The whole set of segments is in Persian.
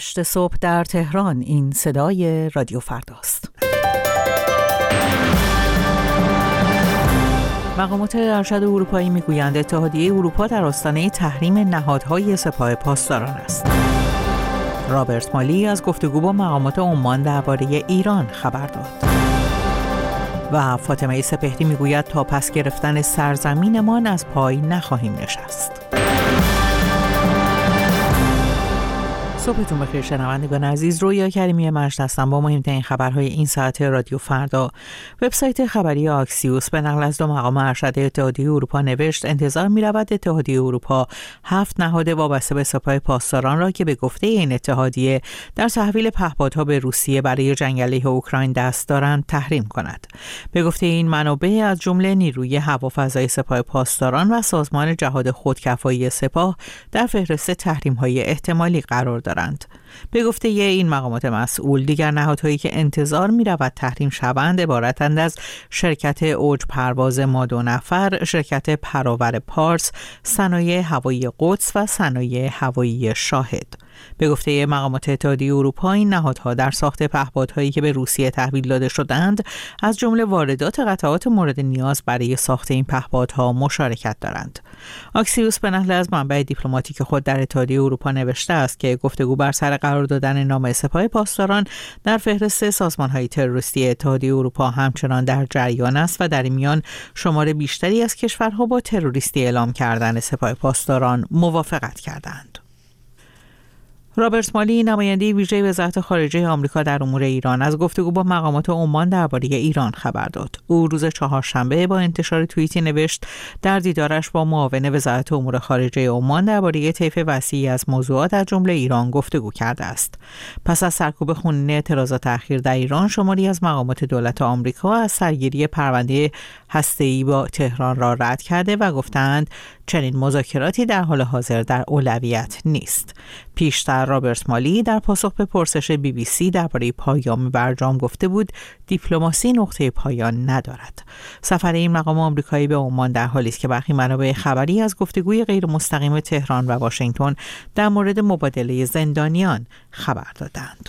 8 صبح در تهران. این صدای رادیو فرداست. مقامات ارشد اروپایی میگویند اتحادیه اروپا در آستانه تحریم نهادهای سپاه پاسداران است. رابرت مالی از گفتگو با مقامات عمان درباره ایران خبر داد. و فاطمه سپهری میگوید تا پس گرفتن سرزمینمان از پای نخواهیم نشست. صبحتون بخیر شنوندگان عزیز، رویا کریمی مجد هستم با مهمترین خبرهای این ساعت رادیو فردا. وبسایت خبری آکسیوس به نقل از 2 مقام ارشد اتحادیه اروپا نوشت انتظار می‌رود اتحادیه اروپا 7 نهاد وابسته به سپاه پاسداران را که به گفته این اتحادیه در تحویل پهپادها به روسیه برای جنگ علیه اوکراین دست دارند تحریم کند. به گفته این منابع از جمله نیروی هوافضای سپاه پاسداران و سازمان جهاد خودکفایی سپاه در فهرست تحریم‌های احتمالی قرار دارند. به گفته این مقامات مسئول، دیگر نهادهایی که انتظار می رود تحریم شوند عبارتند از شرکت اوج پرواز ما 2 نفر، شرکت پراور پارس، صنایع هوایی قدس و صنایع هوایی شاهد. به گفته مقامات اتحادیه اروپا این نهادها در ساخت پهپادهایی که به روسیه تحویل داده شدند از جمله واردات قطعات مورد نیاز برای ساخت این پهپادها مشارکت دارند. آکسیوس به نقل از منبع دیپلماتیک خود در اتحادیه اروپا نوشته است که گفتگو بر سر قرار دادن نام سپاه پاسداران در فهرست سازمان‌های تروریستی اتحادیه اروپا همچنان در جریان است و در این میان شمار بیشتری از کشورها با تروریستی اعلام کردن سپاه پاسداران موافقت کردند. رابرت مالی، نماینده ویژه وزارت خارجه آمریکا در امور ایران، از گفتگو با مقامات عمان درباره ایران خبر داد. او روز چهارشنبه با انتشار توییتی نوشت در دیدارش با معاون وزارت امور خارجه عمان درباره طیف وسیعی از موضوعات از جمله ایران گفتگو کرده است. پس از سرکوب خونین اعتراضات اخیر در ایران، شماری از مقامات دولت آمریکا از سرگیری پرونده هسته‌ای با تهران را رد کرده و گفتند چنین مذاکراتی در حال حاضر در اولویت نیست. پیشتر رابرت مالی در پاسخ به پرسش BBC درباره پایام برجام گفته بود دیپلماسی نقطه پایان ندارد. سفر این مقام آمریکایی به عمان در حالی است که برخی منابع خبری از گفتگوی غیر مستقیم تهران و واشنگتن در مورد مبادله زندانیان خبر دادند.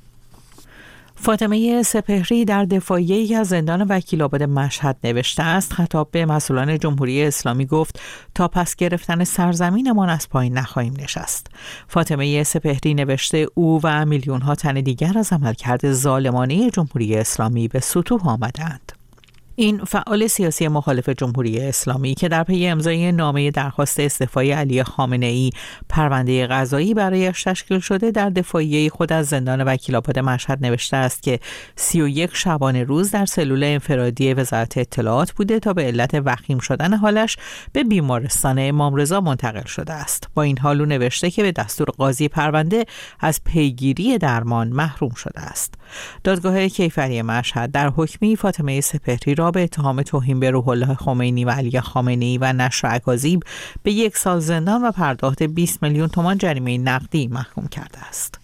فاطمه سپهری در دفاعیه‌ای از زندان وکیل‌آباد مشهد نوشته است خطاب به مسئولان جمهوری اسلامی گفت تا پس گرفتن سرزمینمان از پای نخواهیم نشست. فاطمه سپهری نوشته او و میلیون‌ها تن دیگر از عملکرد ظالمانه جمهوری اسلامی به سطوح آمدند. این فعال سیاسی مخالف جمهوری اسلامی که در پی امضای نامه درخواست استعفای علی خامنه‌ای پرونده قضایی برایش تشکیل شده در دفاعیه خود از زندان وکیل‌آباد مشهد نوشته است که 31 شبانه روز در سلول انفرادی وزارت اطلاعات بوده تا به علت وخیم شدن حالش به بیمارستان امام رضا منتقل شده است. با این حال او نوشته که به دستور قاضی پرونده از پیگیری درمان محروم شده است. دادگاه کیفری مشهد در حکمی فاطمه سپهری را به اتهام توهین به روح الله خمینی و علی خامنه‌ای و نشر اکاذیب به 1 سال زندان و پرداخت 20 میلیون تومان جریمه نقدی محکوم کرده است.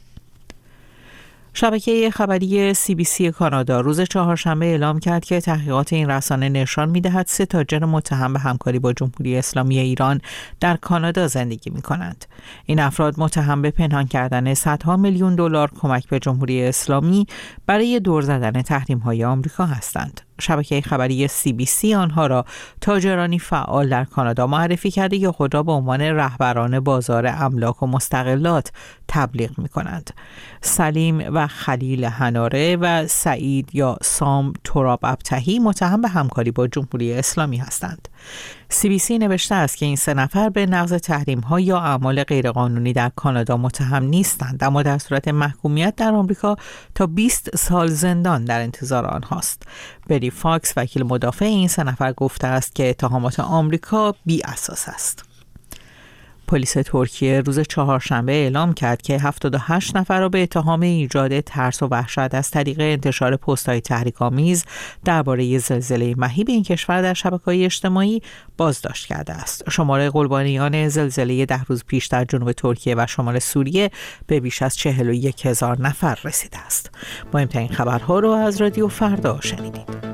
شبکه خبری CBC کانادا روز چهارشنبه اعلام کرد که تحقیقات این رسانه نشان می‌دهد 3 تاجر متهم به همکاری با جمهوری اسلامی ایران در کانادا زندگی می‌کنند. این افراد متهم به پنهان کردن صدها میلیون دلار کمک به جمهوری اسلامی برای دور زدن تحریم‌های آمریکا هستند. شبکه خبری CBC آنها را تاجرانی فعال در کانادا معرفی کرده که خود را به عنوان رهبران بازار املاک و مستغلات تبلیغ می‌کنند. سلیم و خلیل هناره و سعید یا سام تراب ابتهی متهم به همکاری با جمهوری اسلامی هستند. CBC نوشته است که این 3 نفر به نقض تحریم‌ها یا اعمال غیرقانونی در کانادا متهم نیستند، اما در صورت محکومیت در آمریکا تا 20 سال زندان در انتظار آنهاست. بری فاکس وکیل مدافع این 3 نفر گفته است که اتهامات آمریکا بی اساس است. پلیس ترکیه روز چهارشنبه اعلام کرد که 78 نفر را به اتهام ایجاد ترس و وحشت از طریق انتشار پست‌های تحریک‌آمیز درباره زلزله مهیب این کشور در شبکه‌های اجتماعی بازداشت کرده است. شمار قربانیان زلزله 10 روز پیش در جنوب ترکیه و شمال سوریه به بیش از 41,000 نفر رسیده است. مهمترین خبرها را از رادیو فردا شنیدید.